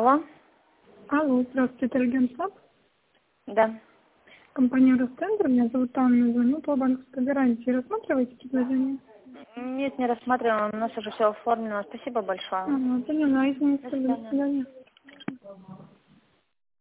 Алло. Алло, здравствуйте, это Регенсап. Да. Компания Ростендер, меня зовут Анна, звоню по банковской гарантии. Рассматриваете предложение? Нет, не рассматриваем, у нас уже все оформлено. Спасибо большое. Ага, поняла, извините, До до свидания. свидания.